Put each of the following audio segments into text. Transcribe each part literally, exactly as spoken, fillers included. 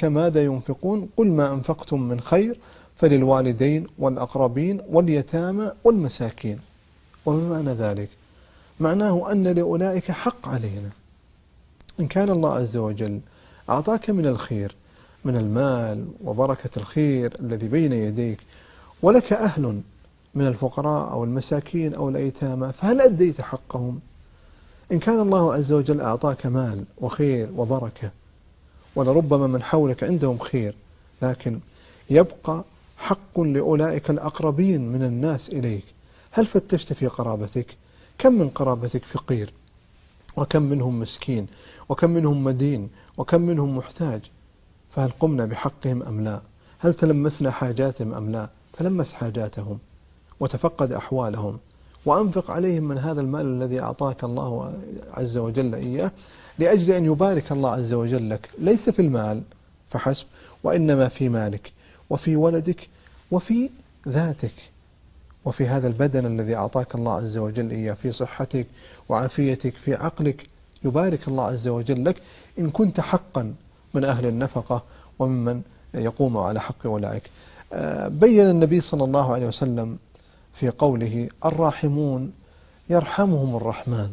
يسألونك ماذا ينفقون قل ما أنفقتم من خير فللوالدين والأقربين واليتامى والمساكين. وما معنى ذلك؟ معناه أن لأولئك حق علينا. إن كان الله عز وجل أعطاك من الخير، من المال وبركة الخير الذي بين يديك، ولك أهل من الفقراء أو المساكين أو الأيتامى، فهل أديت حقهم؟ إن كان الله عز وجل أعطاك مال وخير وبركة، ولربما من حولك عندهم خير، لكن يبقى حق لأولئك الأقربين من الناس إليك، هل فتشت في قرابتك؟ كم من قرابتك فقير، وكم منهم مسكين، وكم منهم مدين، وكم منهم محتاج، فهل قمنا بحقهم أم لا؟ هل تلمسنا حاجاتهم أم لا؟ تلمس حاجاتهم وتفقد أحوالهم، وأنفق عليهم من هذا المال الذي أعطاك الله عز وجل إياه، لأجل أن يبارك الله عز وجل لك، ليس في المال فحسب، وإنما في مالك وفي ولدك وفي ذاتك وفي هذا البدن الذي أعطاك الله عز وجل إياه، في صحتك وعافيتك، في عقلك، يبارك الله عز وجل لك إن كنت حقا من أهل النفقة وممن يقوم على حق أولئك. بين النبي صلى الله عليه وسلم في قوله الراحمون يرحمهم الرحمن،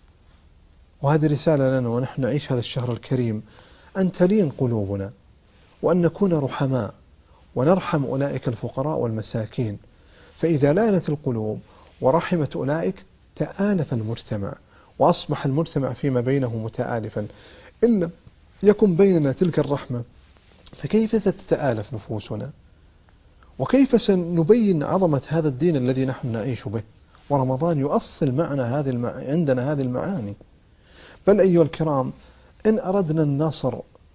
وهذه رسالة لنا ونحن نعيش هذا الشهر الكريم، أن تلين قلوبنا وأن نكون رحماء ونرحم أولئك الفقراء والمساكين، فإذا لانت القلوب ورحمت أولئك تآلف المجتمع، وأصبح المجتمع فيما بينه متآلفا. إن يكن بيننا تلك الرحمة فكيف ستتآلف نفوسنا؟ وكيف سنبين عظمة هذا الدين الذي نحن نعيش به؟ ورمضان يؤصل معنا هذه المع... عندنا هذه المعاني. بل أيها الكرام، إن أردنا النصر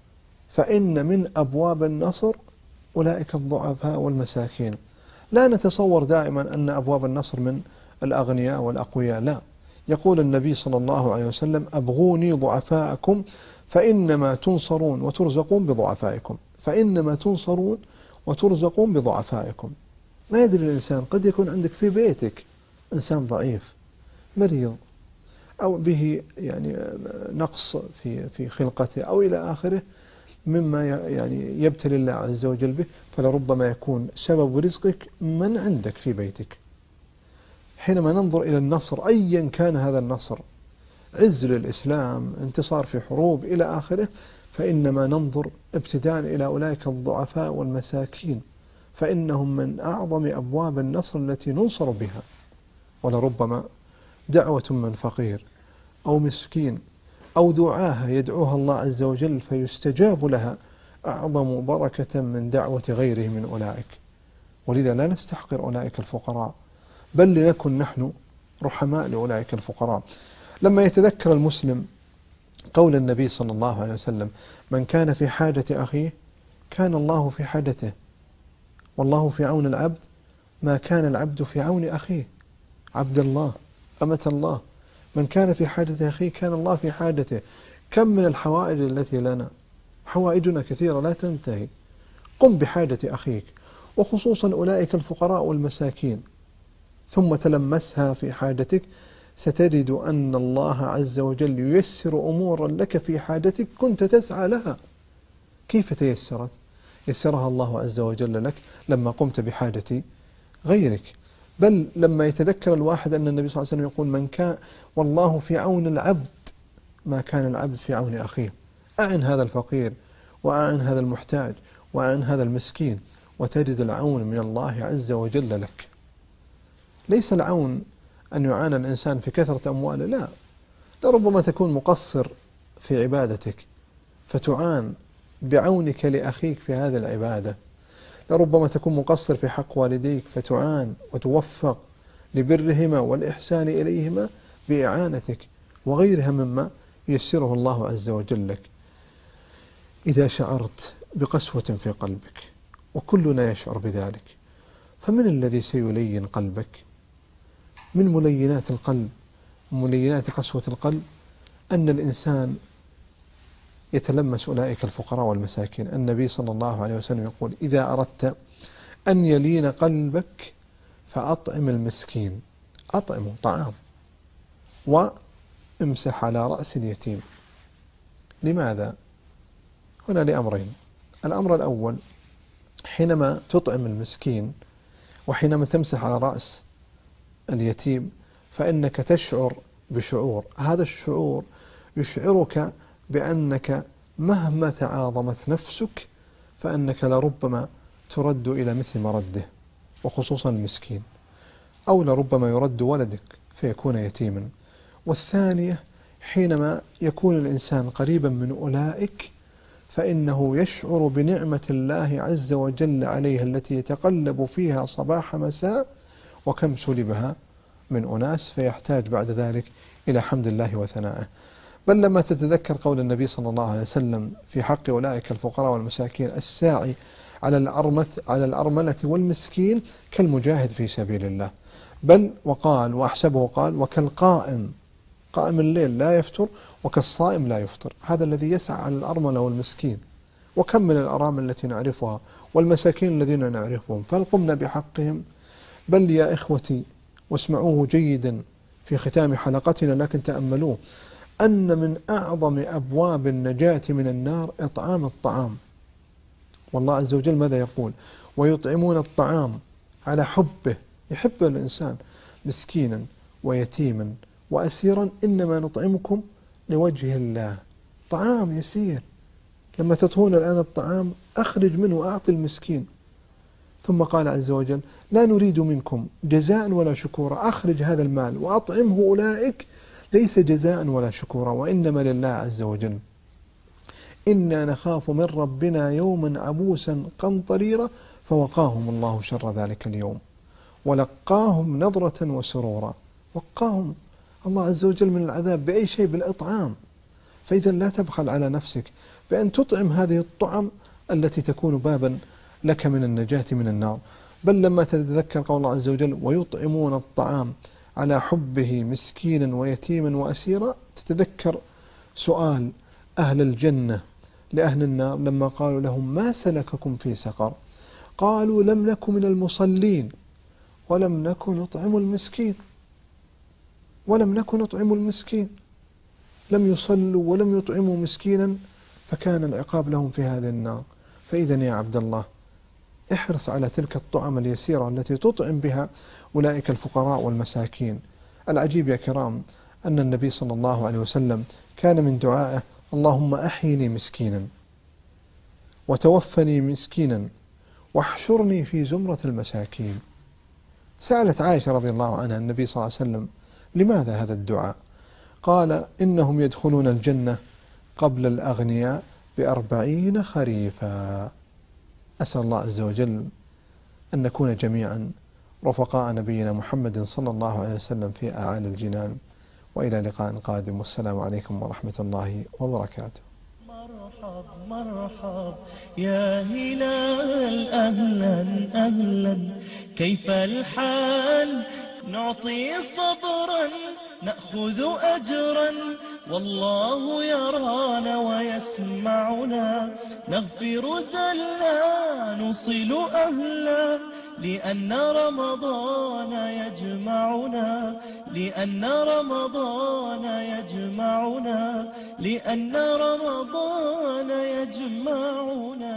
فإن من أبواب النصر أولئك الضعفاء والمساكين. لا نتصور دائما أن أبواب النصر من الأغنياء والأقوياء، لا. يقول النبي صلى الله عليه وسلم أبغوني ضعفاءكم فإنما تنصرون وترزقون بضعفائكم، فإنما تنصرون وترزقون بضعفائكم. ما يدري الإنسان، قد يكون عندك في بيتك إنسان ضعيف مريض أو به يعني نقص في في خلقته أو إلى آخره مما يعني يبتلي الله عز وجل به، فلربما يكون سبب رزقك من عندك في بيتك. حينما ننظر إلى النصر أيا كان هذا النصر، عز للإسلام، انتصار في حروب إلى آخره، فإنما ننظر ابتداء إلى أولئك الضعفاء والمساكين، فإنهم من أعظم أبواب النصر التي ننصر بها. ولربما دعوة من فقير أو مسكين أو دعاها يدعوها الله عز وجل فيستجاب لها أعظم بركة من دعوة غيره من أولئك. ولذا لا نستحقر أولئك الفقراء، بل لنكن نحن رحماء لأولئك الفقراء. لما يتذكر المسلم قول النبي صلى الله عليه وسلم من كان في حاجة أخيه كان الله في حاجته، والله في عون العبد ما كان العبد في عون أخيه. عبد الله، أمة الله، من كان في حاجة أخيه كان الله في حاجته. كم من الحوائج التي لنا، حوائجنا كثيرة لا تنتهي. قم بحاجة أخيك، وخصوصا أولئك الفقراء والمساكين، ثم تلمسها في حاجتك، ستجد أن الله عز وجل ييسر أمورا لك في حاجتك كنت تسعى لها. كيف تيسرت؟ يسرها الله عز وجل لك لما قمت بحاجة غيرك. بل لما يتذكر الواحد أن النبي صلى الله عليه وسلم يقول من كان والله في عون العبد ما كان العبد في عون أخيه. أعن هذا الفقير، وأعن هذا المحتاج، وأعن هذا المسكين، وتجد العون من الله عز وجل لك. ليس العون أن يعان الإنسان في كثرة أمواله، لا، لربما تكون مقصر في عبادتك فتعان بعونك لأخيك في هذه العبادة، لربما تكون مقصر في حق والديك فتعان وتوفق لبرهما والإحسان إليهما بإعانتك، وغيرها مما ييسره الله عز وجل لك. إذا شعرت بقسوة في قلبك، وكلنا يشعر بذلك، فمن الذي سيلين قلبك؟ من ملينات القلب، ملينات قسوة القلب، أن الإنسان يتلمس أولئك الفقراء والمساكين. النبي صلى الله عليه وسلم يقول إذا أردت أن يلين قلبك فأطعم المسكين، أطعمه طعام، وامسح على رأس اليتيم. لماذا؟ هنا لأمرين: الأمر الأول، حينما تطعم المسكين وحينما تمسح على رأس اليتيم فإنك تشعر بشعور، هذا الشعور يشعرك بأنك مهما تعاظمت نفسك فأنك لربما ترد إلى مثل مرده، وخصوصا المسكين، أو لربما يرد ولدك فيكون يتيما. والثانية، حينما يكون الإنسان قريبا من أولئك فإنه يشعر بنعمة الله عز وجل عليه التي يتقلب فيها صباح مساء، وكم سلبها من أناس، فيحتاج بعد ذلك إلى حمد الله وثنائه. بل لما تتذكر قول النبي صلى الله عليه وسلم في حق أولئك الفقراء والمساكين: الساعي على الأرملة على الأرملة والمسكين كالمجاهد في سبيل الله. بل وقال، وأحسبه قال: وكالقائم، قائم الليل لا يفتر، وكالصائم لا يفطر. هذا الذي يسعى على الأرملة والمسكين. وكم من الأرامل التي نعرفها والمساكين الذين نعرفهم، فالقمنا بحقهم. بل يا إخوتي، واسمعوه جيدا في ختام حلقتنا لكن تأملوه، أن من أعظم أبواب النجاة من النار إطعام الطعام. والله عز وجل ماذا يقول؟ ويطعمون الطعام على حبه، يحب الإنسان مسكينا ويتيما وأسيرا، إنما نطعمكم لوجه الله. طعام يسير، لما تطهون الآن الطعام أخرج منه أعطي المسكين. ثم قال عز وجل: لا نريد منكم جزاء ولا شكورا، أخرج هذا المال وأطعمه أولئك، ليس جزاء ولا شكورا، وإنما لله عز وجل. إنا نخاف من ربنا يوما عبوسا قمطريرا فوقاهم الله شر ذلك اليوم ولقاهم نظرة وسرورا. وقاهم الله عز وجل من العذاب بأي شيء؟ بالإطعام. فإذا لا تبخل على نفسك بأن تطعم هذه الطعم التي تكون بابا لك من النجاة من النار. بل لما تتذكر قول الله عز وجل: ويطعمون الطعام على حبه مسكينا ويتيما وأسيرا، تتذكر سؤال أهل الجنة لأهل النار لما قالوا لهم: ما سلككم في سقر؟ قالوا: لم نكن من المصلين ولم نكن نطعم المسكين. ولم نكن نطعم المسكين، لم يصلوا ولم يطعموا مسكينا، فكان العقاب لهم في هذه النار. فإذا يا عبد الله، احرص على تلك الطعم اليسيرة التي تطعم بها أولئك الفقراء والمساكين. العجيب يا كرام أن النبي صلى الله عليه وسلم كان من دعائه: اللهم أحيني مسكينا وتوفني مسكينا واحشرني في زمرة المساكين. سألت عائشة رضي الله عنها النبي صلى الله عليه وسلم: لماذا هذا الدعاء؟ قال: إنهم يدخلون الجنة قبل الأغنياء بأربعين خريفا. أسأل الله عز وجل أن نكون جميعا رفقاء نبينا محمد صلى الله عليه وسلم في أعالي الجنان. وإلى لقاء قادم، والسلام عليكم ورحمة الله وبركاته. مرحب مرحب يا هلال، أهلا أهلا، كيف الحال؟ نعطي صبرا نأخذ أجرا، والله يرانا ويسمعنا، نغفر زلا نصل أهلا، لأن رمضان يجمعنا، لأن رمضان يجمعنا، لأن رمضان يجمعنا.